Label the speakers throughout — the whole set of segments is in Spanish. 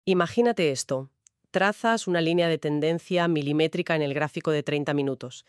Speaker 1: Imagínate esto. Trazas una línea de tendencia milimétrica en el gráfico de 30 minutos.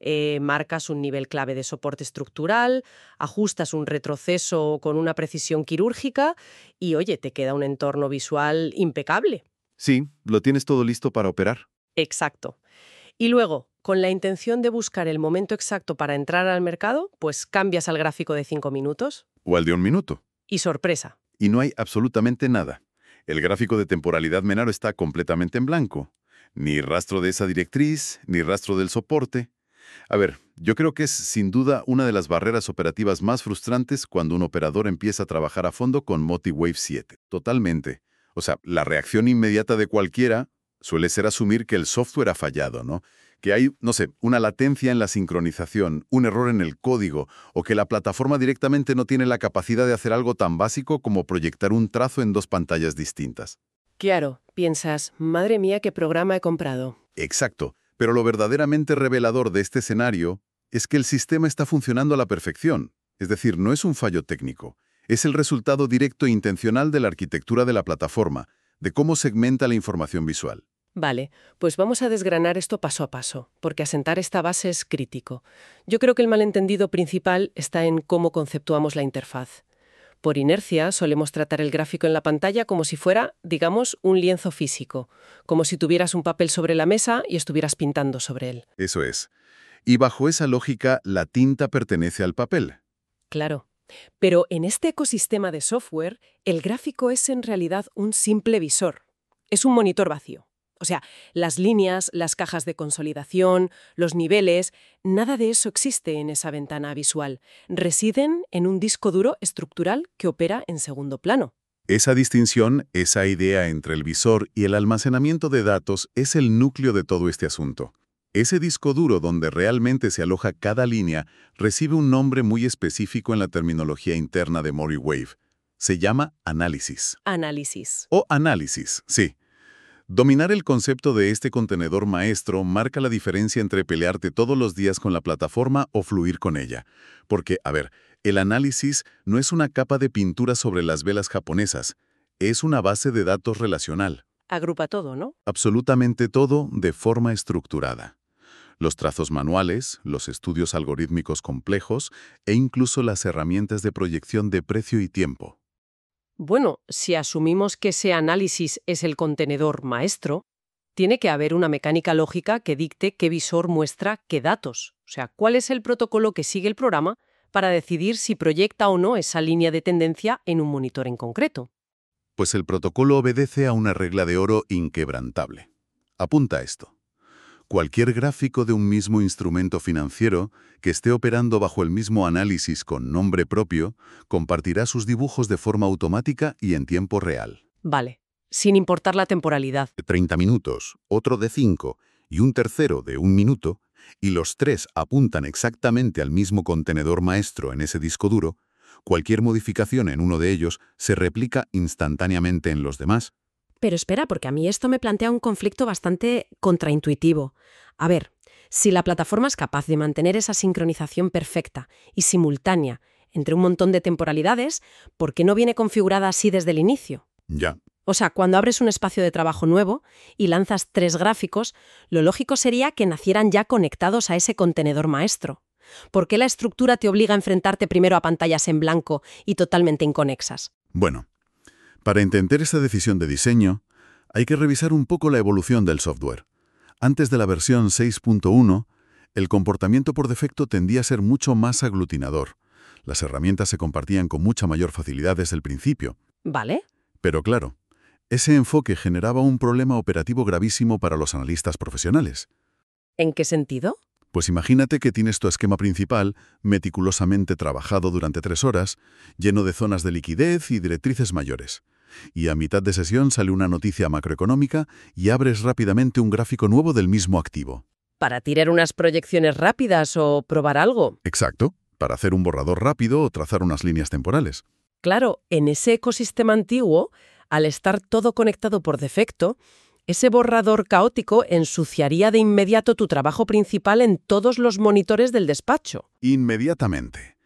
Speaker 1: Marcas un nivel clave de soporte estructural, ajustas un retroceso con una precisión quirúrgica y, oye, te queda un entorno visual impecable.
Speaker 2: Sí, lo tienes todo listo para operar.
Speaker 1: Exacto. Y luego, con la intención de buscar el momento exacto para entrar al mercado, pues cambias al gráfico de 5 minutos
Speaker 2: O al de 1 minuto.
Speaker 1: y sorpresa.
Speaker 2: Y no hay absolutamente nada. El gráfico de temporalidad menor está completamente en blanco. Ni rastro de esa directriz, ni rastro del soporte. A ver, yo creo que es sin duda una de las barreras operativas más frustrantes cuando un operador empieza a trabajar a fondo con MotiWave 7. Totalmente. O sea, la reacción inmediata de cualquiera suele ser asumir que el software ha fallado, ¿no? Que hay, no sé, una latencia en la sincronización, un error en el código, o que la plataforma directamente no tiene la capacidad de hacer algo tan básico como proyectar un trazo en dos pantallas distintas.
Speaker 1: Claro, piensas, madre mía, qué programa he comprado.
Speaker 2: Exacto. Pero lo verdaderamente revelador de este escenario es que el sistema está funcionando a la perfección. Es decir, no es un fallo técnico. Es el resultado directo e intencional de la arquitectura de la plataforma, de cómo segmenta la información visual.
Speaker 1: Vale, pues vamos a desgranar esto paso a paso, porque asentar esta base es crítico. Yo creo que el malentendido principal está en cómo conceptuamos la interfaz. Por inercia, solemos tratar el gráfico en la pantalla como si fuera, digamos, un lienzo físico, como si tuvieras un papel sobre la mesa y estuvieras pintando sobre él.
Speaker 2: Eso es. Y bajo esa lógica, la tinta pertenece al papel.
Speaker 1: Claro. Pero en este ecosistema de software, el gráfico es en realidad un simple visor. Es un monitor vacío. O sea, las líneas, las cajas de consolidación, los niveles, nada de eso existe en esa ventana visual. Residen en un disco duro estructural que opera en segundo plano.
Speaker 2: Esa distinción, esa idea entre el visor y el almacenamiento de datos es el núcleo de todo este asunto. Ese disco duro donde realmente se aloja cada línea recibe un nombre muy específico en la terminología interna de MotiWave. Se llama análisis.
Speaker 1: Análisis.
Speaker 2: O análisis, sí. Dominar el concepto de este contenedor maestro marca la diferencia entre pelearte todos los días con la plataforma o fluir con ella. Porque, a ver, el análisis no es una capa de pintura sobre las velas japonesas, es una base de datos relacional.
Speaker 1: Agrupa todo, ¿no?
Speaker 2: Absolutamente todo de forma estructurada. Los trazos manuales, los estudios algorítmicos complejos e incluso las herramientas de proyección de precio y tiempo.
Speaker 1: Bueno, si asumimos que ese análisis es el contenedor maestro, tiene que haber una mecánica lógica que dicte qué visor muestra qué datos. O sea, cuál es el protocolo que sigue el programa para decidir si proyecta o no esa línea de tendencia en un monitor en concreto.
Speaker 2: Pues el protocolo obedece a una regla de oro inquebrantable. Apunta a esto. Cualquier gráfico de un mismo instrumento financiero que esté operando bajo el mismo análisis con nombre propio compartirá sus dibujos de forma automática y en tiempo real.
Speaker 1: Vale, sin importar la temporalidad.
Speaker 2: De 30 minutos, otro de 5 y un tercero de 1 minuto, y los tres apuntan exactamente al mismo contenedor maestro en ese disco duro, cualquier modificación en uno de ellos se replica instantáneamente en los demás.
Speaker 3: Pero espera, porque a mí esto me plantea un conflicto bastante contraintuitivo. A ver, si la plataforma es capaz de mantener esa sincronización perfecta y simultánea entre un montón de temporalidades, ¿por qué no viene configurada así desde el inicio?
Speaker 2: Ya.
Speaker 3: O sea, cuando abres un espacio de trabajo nuevo y lanzas 3 gráficos, lo lógico sería que nacieran ya conectados a ese contenedor maestro. ¿Por qué la estructura te obliga a enfrentarte primero a pantallas en blanco y totalmente inconexas?
Speaker 2: Bueno, para entender esa decisión de diseño, hay que revisar un poco la evolución del software. Antes de la versión 6.1, el comportamiento por defecto tendía a ser mucho más aglutinador. Las herramientas se compartían con mucha mayor facilidad desde el principio.
Speaker 3: ¿Vale?
Speaker 2: Pero claro, ese enfoque generaba un problema operativo gravísimo para los analistas profesionales.
Speaker 1: ¿En qué sentido?
Speaker 2: Pues imagínate que tienes tu esquema principal meticulosamente trabajado durante 3 horas, lleno de zonas de liquidez y directrices mayores. Y a mitad de sesión sale una noticia macroeconómica y abres rápidamente un gráfico nuevo del mismo activo.
Speaker 1: ¿Para tirar unas proyecciones rápidas o probar algo?
Speaker 2: Exacto, para hacer un borrador rápido o trazar unas líneas temporales.
Speaker 1: Claro, en ese ecosistema antiguo, al estar todo conectado por defecto, ese borrador caótico ensuciaría de inmediato tu trabajo principal en todos los monitores del despacho.
Speaker 2: Inmediatamente.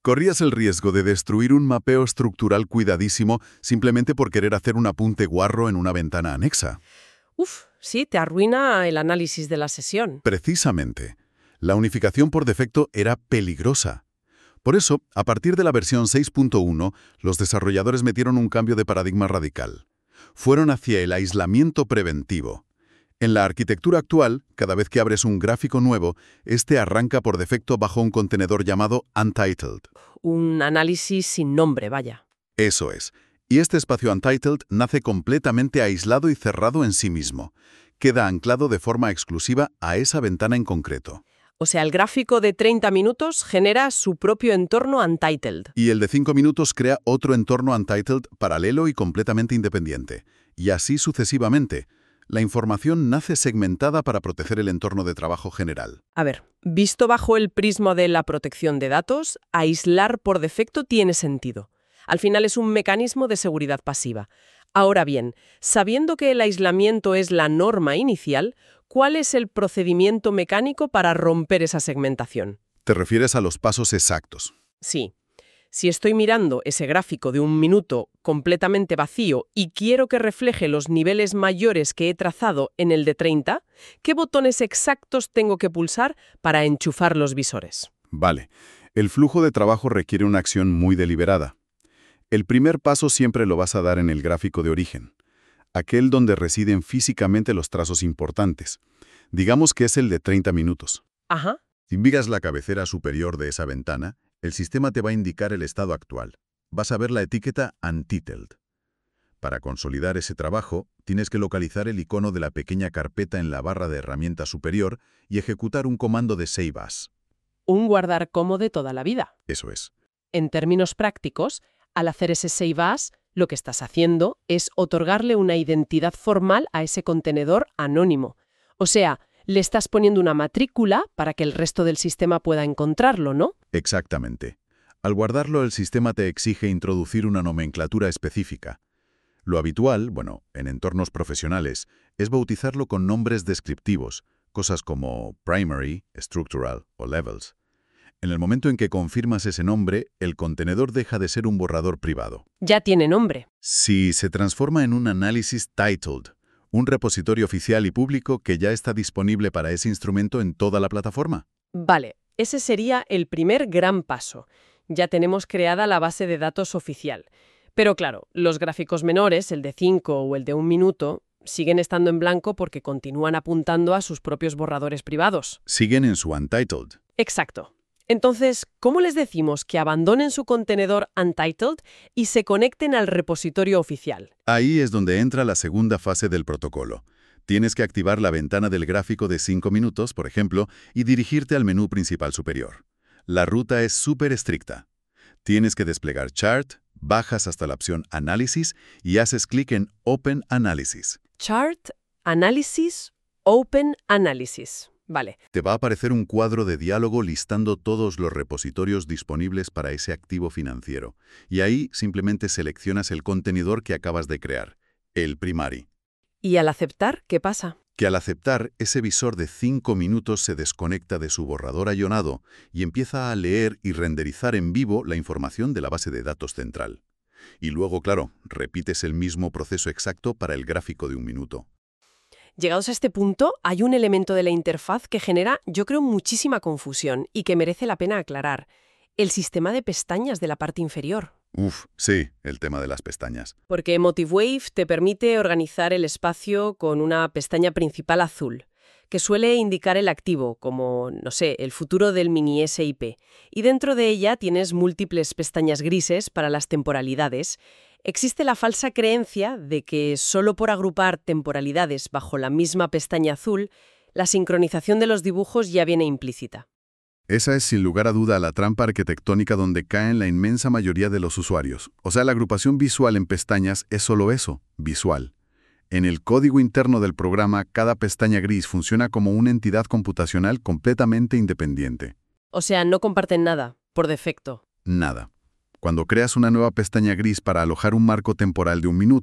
Speaker 2: Corrías el riesgo de destruir un mapeo estructural cuidadísimo simplemente por querer hacer un apunte guarro en una ventana anexa.
Speaker 3: Uf, sí, te arruina el análisis de la sesión.
Speaker 2: Precisamente. La unificación por defecto era peligrosa. Por eso, a partir de la versión 6.1, los desarrolladores metieron un cambio de paradigma radical. Fueron hacia el aislamiento preventivo. En la arquitectura actual, cada vez que abres un gráfico nuevo, este arranca por defecto bajo un contenedor llamado Untitled.
Speaker 3: Un análisis sin nombre, vaya.
Speaker 2: Eso es. Y este espacio Untitled nace completamente aislado y cerrado en sí mismo. Queda anclado de forma exclusiva a esa ventana en concreto.
Speaker 3: O sea, el gráfico de 30 minutos genera su propio entorno Untitled.
Speaker 2: Y el de 5 minutos crea otro entorno Untitled paralelo y completamente independiente. Y así sucesivamente. La información nace segmentada para proteger el entorno de trabajo general.
Speaker 3: A ver, visto bajo el prisma de la protección de datos, aislar por defecto tiene sentido. Al final es un mecanismo de seguridad pasiva. Ahora bien, sabiendo que el aislamiento es la norma inicial, ¿cuál es el procedimiento mecánico para romper esa segmentación?
Speaker 2: ¿Te refieres a los pasos exactos?
Speaker 3: Sí. Si estoy mirando ese gráfico de 1 minuto completamente vacío y quiero que refleje los niveles mayores que he trazado en el de 30, ¿qué botones exactos tengo que pulsar para enchufar los visores?
Speaker 2: Vale. El flujo de trabajo requiere una acción muy deliberada. El primer paso siempre lo vas a dar en el gráfico de origen, aquel donde residen físicamente los trazos importantes. Digamos que es el de 30 minutos.
Speaker 3: Ajá.
Speaker 2: Si miras la cabecera superior de esa ventana, el sistema te va a indicar el estado actual. Vas a ver la etiqueta Untitled. Para consolidar ese trabajo, tienes que localizar el icono de la pequeña carpeta en la barra de herramientas superior y ejecutar un comando de Save As.
Speaker 3: Un guardar como de toda la vida.
Speaker 2: Eso es.
Speaker 3: En términos prácticos, al hacer ese Save As, lo que estás haciendo es otorgarle una identidad formal a ese contenedor anónimo. O sea, le estás poniendo una matrícula para que el resto del sistema pueda encontrarlo, ¿no?
Speaker 2: Exactamente. Al guardarlo, el sistema te exige introducir una nomenclatura específica. Lo habitual, en entornos profesionales, es bautizarlo con nombres descriptivos, cosas como primary, structural o levels. En el momento en que confirmas ese nombre, el contenedor deja de ser un borrador privado.
Speaker 3: Ya tiene nombre.
Speaker 2: Sí, se transforma en un análisis titled, un repositorio oficial y público que ya está disponible para ese instrumento en toda la plataforma.
Speaker 3: Vale, ese sería el primer gran paso. Ya tenemos creada la base de datos oficial. Pero claro, los gráficos menores, el de 5 o el de 1 minuto, siguen estando en blanco porque continúan apuntando a sus propios borradores privados.
Speaker 2: Siguen en su Untitled.
Speaker 3: Exacto. Entonces, ¿cómo les decimos que abandonen su contenedor Untitled y se conecten al repositorio oficial?
Speaker 2: Ahí es donde entra la segunda fase del protocolo. Tienes que activar la ventana del gráfico de 5 minutos, por ejemplo, y dirigirte al menú principal superior. La ruta es súper estricta. Tienes que desplegar Chart, bajas hasta la opción Análisis y haces clic en Open Analysis.
Speaker 3: Chart, Análisis, Open Analysis. Vale.
Speaker 2: Te va a aparecer un cuadro de diálogo listando todos los repositorios disponibles para ese activo financiero. Y ahí simplemente seleccionas el contenedor que acabas de crear, el primary.
Speaker 3: ¿Y al aceptar, qué pasa?
Speaker 2: Que al aceptar, ese visor de 5 minutos se desconecta de su borrador ayonado y empieza a leer y renderizar en vivo la información de la base de datos central. Y luego, claro, repites el mismo proceso exacto para el gráfico de 1 minuto.
Speaker 3: Llegados a este punto, hay un elemento de la interfaz que genera, yo creo, muchísima confusión y que merece la pena aclarar. El sistema de pestañas de la parte inferior.
Speaker 2: Sí, el tema de las pestañas.
Speaker 3: Porque MotiveWave te permite organizar el espacio con una pestaña principal azul, que suele indicar el activo, como, el futuro del mini SIP. Y dentro de ella tienes múltiples pestañas grises para las temporalidades. Existe la falsa creencia de que solo por agrupar temporalidades bajo la misma pestaña azul, la sincronización de los dibujos ya viene implícita.
Speaker 2: Esa es sin lugar a duda la trampa arquitectónica donde caen la inmensa mayoría de los usuarios. O sea, la agrupación visual en pestañas es solo eso, visual. En el código interno del programa, cada pestaña gris funciona como una entidad computacional completamente independiente.
Speaker 3: O sea, no comparten nada, por defecto.
Speaker 2: Nada. Cuando creas una nueva pestaña gris para alojar un marco temporal de 1 minuto,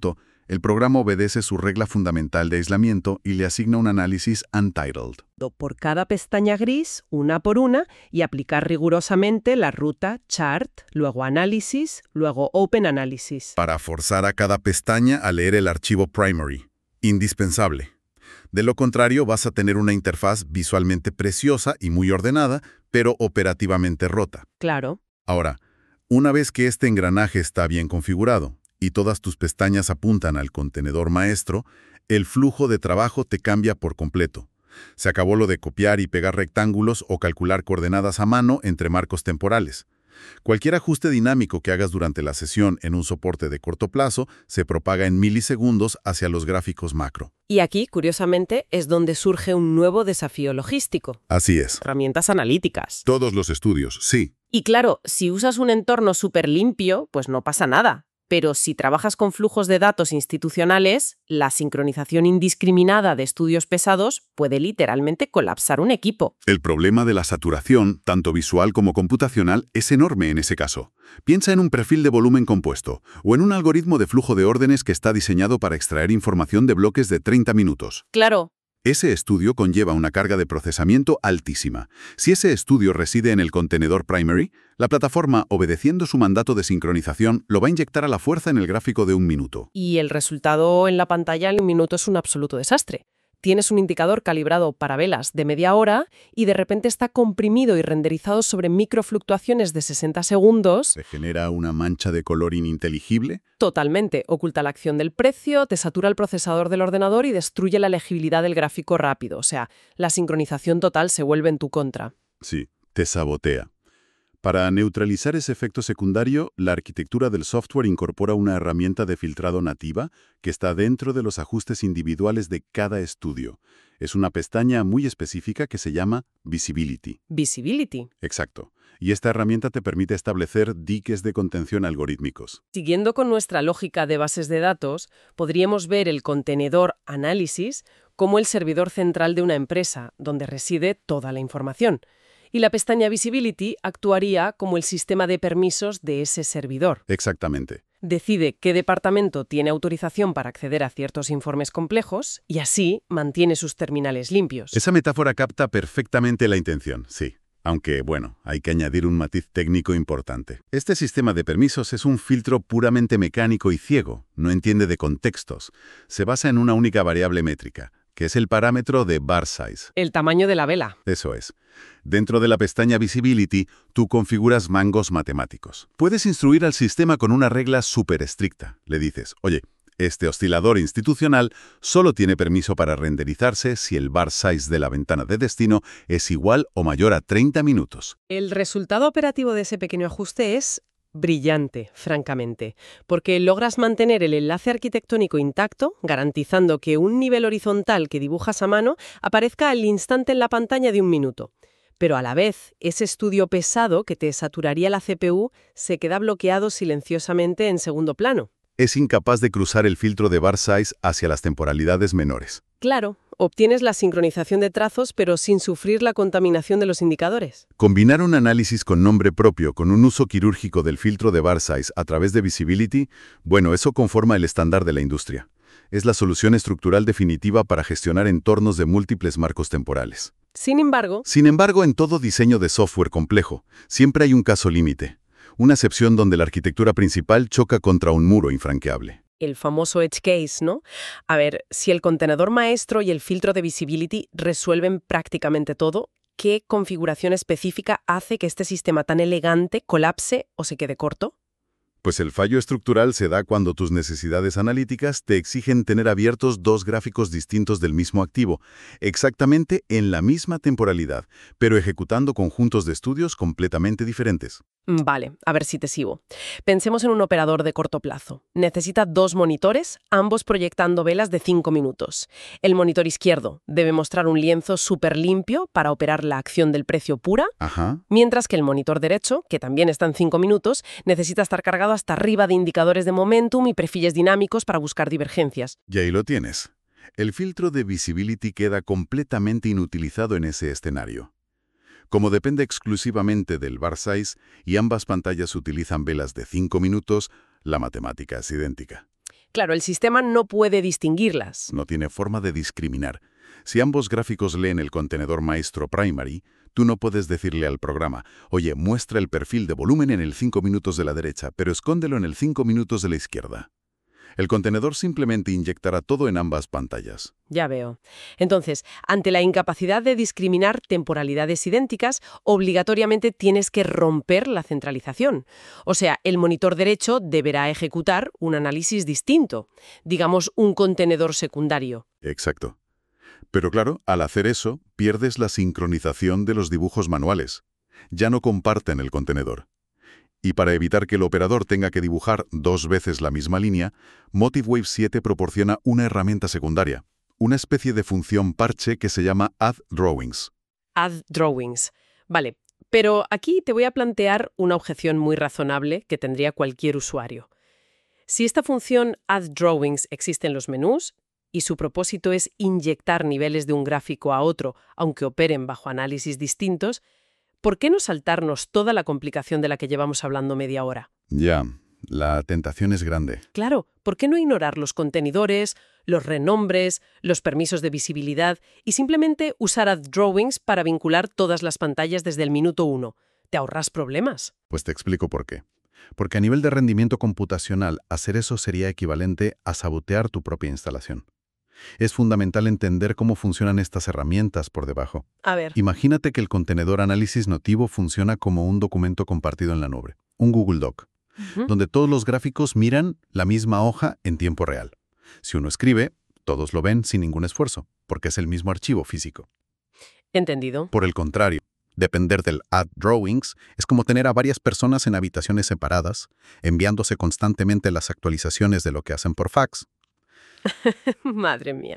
Speaker 2: El programa obedece su regla fundamental de aislamiento y le asigna un análisis untitled.
Speaker 1: Por cada pestaña gris, una por una, y aplicar rigurosamente la ruta chart, luego análisis, luego open análisis.
Speaker 2: Para forzar a cada pestaña a leer el archivo primary. Indispensable. De lo contrario, vas a tener una interfaz visualmente preciosa y muy ordenada, pero operativamente rota.
Speaker 1: Claro.
Speaker 2: Ahora, una vez que este engranaje está bien configurado y todas tus pestañas apuntan al contenedor maestro, el flujo de trabajo te cambia por completo. Se acabó lo de copiar y pegar rectángulos o calcular coordenadas a mano entre marcos temporales. Cualquier ajuste dinámico que hagas durante la sesión en un soporte de corto plazo se propaga en milisegundos hacia los gráficos macro.
Speaker 1: Y aquí, curiosamente, es donde surge un nuevo desafío logístico.
Speaker 2: Así es.
Speaker 1: Herramientas analíticas.
Speaker 2: Todos los estudios, sí.
Speaker 1: Y claro, si usas un entorno súper limpio, pues no pasa nada. Pero si trabajas con flujos de datos institucionales, la sincronización indiscriminada de estudios pesados puede literalmente colapsar un equipo.
Speaker 2: El problema de la saturación, tanto visual como computacional, es enorme en ese caso. Piensa en un perfil de volumen compuesto o en un algoritmo de flujo de órdenes que está diseñado para extraer información de bloques de 30 minutos.
Speaker 1: Claro.
Speaker 2: Ese estudio conlleva una carga de procesamiento altísima. Si ese estudio reside en el contenedor primary, la plataforma, obedeciendo su mandato de sincronización, lo va a inyectar a la fuerza en el gráfico de 1 minuto.
Speaker 1: Y el resultado en la pantalla en 1 minuto es un absoluto desastre. Tienes un indicador calibrado para velas de media hora y de repente está comprimido y renderizado sobre microfluctuaciones de 60 segundos.
Speaker 2: ¿Se genera una mancha de color ininteligible?
Speaker 1: Totalmente. Oculta la acción del precio, te satura el procesador del ordenador y destruye la legibilidad del gráfico rápido. O sea, la sincronización total se vuelve en tu contra.
Speaker 2: Sí, te sabotea. Para neutralizar ese efecto secundario, la arquitectura del software incorpora una herramienta de filtrado nativa que está dentro de los ajustes individuales de cada estudio. Es una pestaña muy específica que se llama Visibility.
Speaker 1: Visibility.
Speaker 2: Exacto. Y esta herramienta te permite establecer diques de contención algorítmicos.
Speaker 1: Siguiendo con nuestra lógica de bases de datos, podríamos ver el contenedor análisis como el servidor central de una empresa, donde reside toda la información. Y la pestaña Visibility actuaría como el sistema de permisos de ese servidor.
Speaker 2: Exactamente.
Speaker 1: Decide qué departamento tiene autorización para acceder a ciertos informes complejos y así mantiene sus terminales limpios.
Speaker 2: Esa metáfora capta perfectamente la intención, sí. Aunque, bueno, hay que añadir un matiz técnico importante. Este sistema de permisos es un filtro puramente mecánico y ciego, no entiende de contextos. Se basa en una única variable métrica, que es el parámetro de bar size.
Speaker 1: El tamaño de la vela.
Speaker 2: Eso es. Dentro de la pestaña Visibility, tú configuras mangos matemáticos. Puedes instruir al sistema con una regla súper estricta. Le dices, oye, este oscilador institucional solo tiene permiso para renderizarse si el bar size de la ventana de destino es igual o mayor a 30 minutos.
Speaker 1: El resultado operativo de ese pequeño ajuste es brillante, francamente, porque logras mantener el enlace arquitectónico intacto, garantizando que un nivel horizontal que dibujas a mano aparezca al instante en la pantalla de 1 minuto. Pero a la vez, ese estudio pesado que te saturaría la CPU se queda bloqueado silenciosamente en segundo plano.
Speaker 2: Es incapaz de cruzar el filtro de bar size hacia las temporalidades menores.
Speaker 1: Claro, obtienes la sincronización de trazos, pero sin sufrir la contaminación de los indicadores.
Speaker 2: Combinar un análisis con nombre propio con un uso quirúrgico del filtro de bar size a través de Visibility, bueno, eso conforma el estándar de la industria. Es la solución estructural definitiva para gestionar entornos de múltiples marcos temporales.
Speaker 1: Sin embargo,
Speaker 2: en todo diseño de software complejo, siempre hay un caso límite. Una excepción donde la arquitectura principal choca contra un muro infranqueable.
Speaker 1: el famoso edge case, ¿no? A ver, si el contenedor maestro y el filtro de visibility resuelven prácticamente todo, ¿qué configuración específica hace que este sistema tan elegante colapse o se quede corto?
Speaker 2: Pues el fallo estructural se da cuando tus necesidades analíticas te exigen tener abiertos dos gráficos distintos del mismo activo, exactamente en la misma temporalidad, pero ejecutando conjuntos de estudios completamente diferentes.
Speaker 1: Vale, a ver si te sigo. Pensemos en un operador de corto plazo. Necesita 2 monitores, ambos proyectando velas de 5 minutos. El monitor izquierdo debe mostrar un lienzo súper limpio para operar la acción del precio pura, mientras que el monitor derecho, que también está en 5 minutos, necesita estar cargado hasta arriba de indicadores de momentum y perfiles dinámicos para buscar divergencias.
Speaker 2: Y ahí lo tienes. El filtro de visibility queda completamente inutilizado en ese escenario. Como depende exclusivamente del bar size y ambas pantallas utilizan velas de 5 minutos, la matemática es idéntica.
Speaker 1: Claro, el sistema no puede distinguirlas.
Speaker 2: No tiene forma de discriminar. Si ambos gráficos leen el contenedor maestro primary, tú no puedes decirle al programa, oye, muestra el perfil de volumen en el 5 minutos de la derecha, pero escóndelo en el 5 minutos de la izquierda. El contenedor simplemente inyectará todo en ambas pantallas.
Speaker 1: Ya veo. Entonces, ante la incapacidad de discriminar temporalidades idénticas, obligatoriamente tienes que romper la centralización. O sea, el monitor derecho deberá ejecutar un análisis distinto, digamos un contenedor secundario.
Speaker 2: Exacto. Pero claro, al hacer eso, pierdes la sincronización de los dibujos manuales. Ya no comparten el contenedor. Y para evitar que el operador tenga que dibujar 2 veces la misma línea, MotiveWave 7 proporciona una herramienta secundaria, una especie de función parche que se llama Add Drawings.
Speaker 1: Add Drawings. Vale, pero aquí te voy a plantear una objeción muy razonable que tendría cualquier usuario. Si esta función Add Drawings existe en los menús, y su propósito es inyectar niveles de un gráfico a otro, aunque operen bajo análisis distintos, ¿por qué no saltarnos toda la complicación de la que llevamos hablando media hora?
Speaker 2: Ya, la tentación es grande.
Speaker 1: Claro, ¿por qué no ignorar los contenedores, los renombres, los permisos de visibilidad y simplemente usar Add Drawings para vincular todas las pantallas desde el minuto 1? Te ahorras problemas.
Speaker 2: Pues te explico por qué. Porque a nivel de rendimiento computacional, hacer eso sería equivalente a sabotear tu propia instalación. Es fundamental entender cómo funcionan estas herramientas por debajo.
Speaker 1: A ver.
Speaker 2: Imagínate que el contenedor análisis notivo funciona como un documento compartido en la nube, un Google Doc, donde todos los gráficos miran la misma hoja en tiempo real. Si uno escribe, todos lo ven sin ningún esfuerzo, porque es el mismo archivo físico.
Speaker 1: Entendido.
Speaker 2: Por el contrario, depender del Add Drawings es como tener a varias personas en habitaciones separadas, enviándose constantemente las actualizaciones de lo que hacen por fax.
Speaker 1: Madre mía.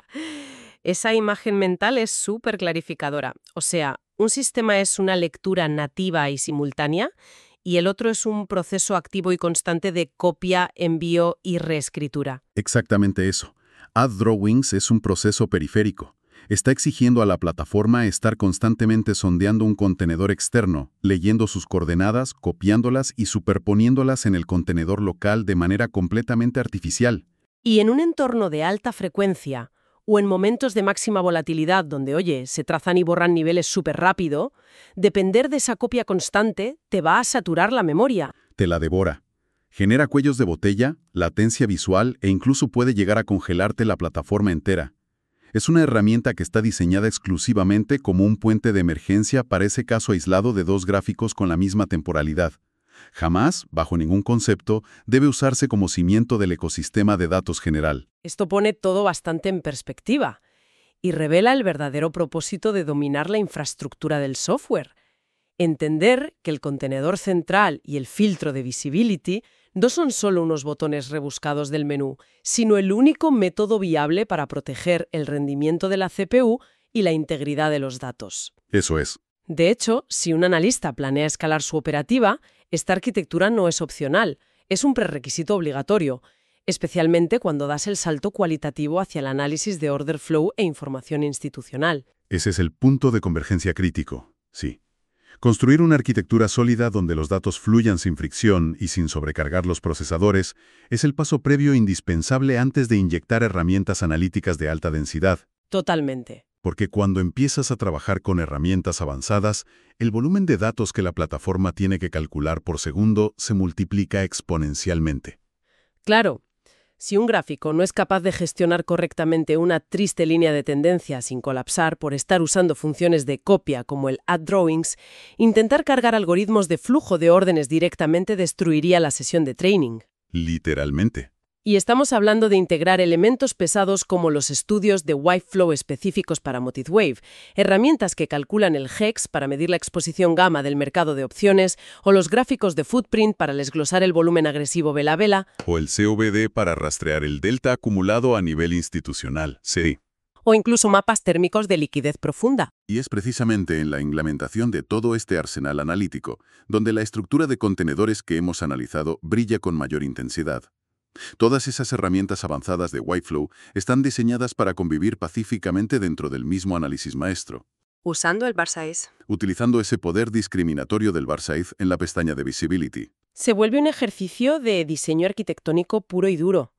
Speaker 1: Esa imagen mental es súper clarificadora. O sea, un sistema es una lectura nativa y simultánea y el otro es un proceso activo y constante de copia, envío y reescritura.
Speaker 2: Exactamente eso. Add Drawings es un proceso periférico. Está exigiendo a la plataforma estar constantemente sondeando un contenedor externo, leyendo sus coordenadas, copiándolas y superponiéndolas en el contenedor local de manera completamente artificial.
Speaker 1: Y en un entorno de alta frecuencia o en momentos de máxima volatilidad donde, oye, se trazan y borran niveles súper rápido, depender de esa copia constante te va a saturar la memoria.
Speaker 2: Te la devora. Genera cuellos de botella, latencia visual e incluso puede llegar a congelarte la plataforma entera. Es una herramienta que está diseñada exclusivamente como un puente de emergencia para ese caso aislado de 2 gráficos con la misma temporalidad. Jamás, bajo ningún concepto, debe usarse como cimiento del ecosistema de datos general.
Speaker 1: Esto pone todo bastante en perspectiva y revela el verdadero propósito de dominar la infraestructura del software. Entender que el contenedor central y el filtro de visibility no son solo unos botones rebuscados del menú, sino el único método viable para proteger el rendimiento de la CPU y la integridad de los datos.
Speaker 2: Eso es.
Speaker 1: De hecho, si un analista planea escalar su operativa, esta arquitectura no es opcional, es un prerequisito obligatorio, especialmente cuando das el salto cualitativo hacia el análisis de order flow e información institucional.
Speaker 2: Ese es el punto de convergencia crítico, sí. Construir una arquitectura sólida donde los datos fluyan sin fricción y sin sobrecargar los procesadores es el paso previo indispensable antes de inyectar herramientas analíticas de alta densidad.
Speaker 1: Totalmente.
Speaker 2: Porque cuando empiezas a trabajar con herramientas avanzadas, el volumen de datos que la plataforma tiene que calcular por segundo se multiplica exponencialmente.
Speaker 1: Claro, si un gráfico no es capaz de gestionar correctamente una triste línea de tendencia sin colapsar por estar usando funciones de copia como el Add Drawings, intentar cargar algoritmos de flujo de órdenes directamente destruiría la sesión de training.
Speaker 2: Literalmente.
Speaker 1: Y estamos hablando de integrar elementos pesados como los estudios de Waveflow específicos para MotiveWave, herramientas que calculan el HEX para medir la exposición gamma del mercado de opciones, o los gráficos de footprint para desglosar el volumen agresivo vela-vela,
Speaker 2: O el CVD para rastrear el delta acumulado a nivel institucional, sí.
Speaker 1: o incluso mapas térmicos de liquidez profunda.
Speaker 2: Y es precisamente en la implementación de todo este arsenal analítico donde la estructura de contenedores que hemos analizado brilla con mayor intensidad. Todas esas herramientas avanzadas de Waveflow están diseñadas para convivir pacíficamente dentro del mismo análisis maestro,
Speaker 3: Usando el bar-size.
Speaker 2: utilizando ese poder discriminatorio del bar-size en la pestaña de Visibility.
Speaker 1: Se vuelve un ejercicio de diseño arquitectónico puro y duro.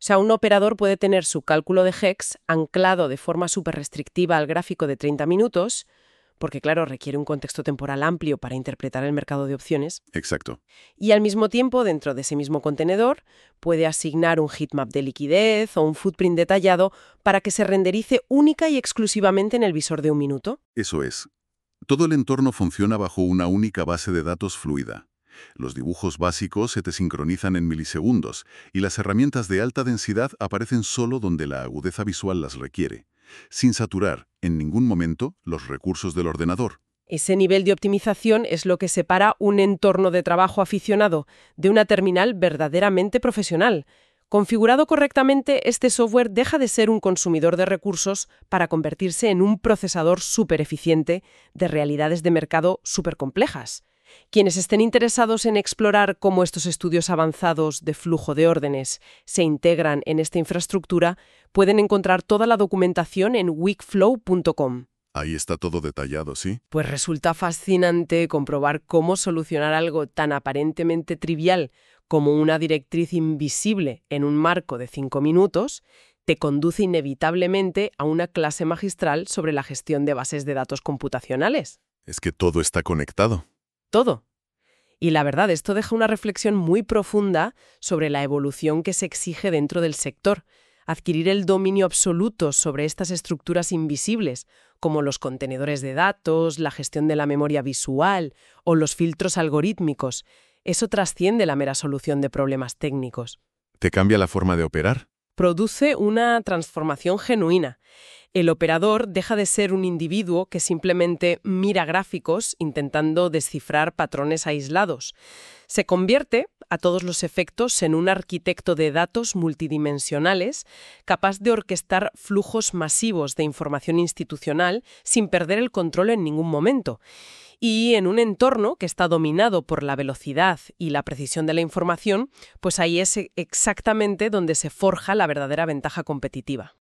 Speaker 1: O sea, un operador puede tener su cálculo de Hex anclado de forma súper restrictiva al gráfico de 30 minutos, porque claro, requiere un contexto temporal amplio para interpretar el mercado de opciones.
Speaker 2: Exacto.
Speaker 1: Y al mismo tiempo, dentro de ese mismo contenedor, puede asignar un heatmap de liquidez o un footprint detallado para que se renderice única y exclusivamente en el visor de un minuto.
Speaker 2: Eso es. Todo el entorno funciona bajo una única base de datos fluida. Los dibujos básicos se te sincronizan en milisegundos y las herramientas de alta densidad aparecen solo donde la agudeza visual las requiere, sin saturar en ningún momento los recursos del ordenador.
Speaker 1: Ese nivel de optimización es lo que separa un entorno de trabajo aficionado de una terminal verdaderamente profesional. Configurado correctamente, este software deja de ser un consumidor de recursos para convertirse en un procesador súper eficiente de realidades de mercado súper complejas. Quienes estén interesados en explorar cómo estos estudios avanzados de flujo de órdenes se integran en esta infraestructura, pueden encontrar toda la documentación en wikflow.com.
Speaker 2: Ahí está todo detallado, ¿sí?
Speaker 1: Pues resulta fascinante comprobar cómo solucionar algo tan aparentemente trivial como una directriz invisible en un marco de 5 minutos te conduce inevitablemente a una clase magistral sobre la gestión de bases de datos computacionales.
Speaker 2: Es que todo está conectado.
Speaker 1: Todo. Y la verdad, esto deja una reflexión muy profunda sobre la evolución que se exige dentro del sector. Adquirir el dominio absoluto sobre estas estructuras invisibles, como los contenedores de datos, la gestión de la memoria visual o los filtros algorítmicos, eso trasciende la mera solución de problemas técnicos.
Speaker 2: ¿Te cambia la forma de operar?
Speaker 1: Produce una transformación genuina. El operador deja de ser un individuo que simplemente mira gráficos intentando descifrar patrones aislados. Se convierte, a todos los efectos, en un arquitecto de datos multidimensionales capaz de orquestar flujos masivos de información institucional sin perder el control en ningún momento. Y en un entorno que está dominado por la velocidad y la precisión de la información, pues ahí es exactamente donde se forja la verdadera ventaja competitiva.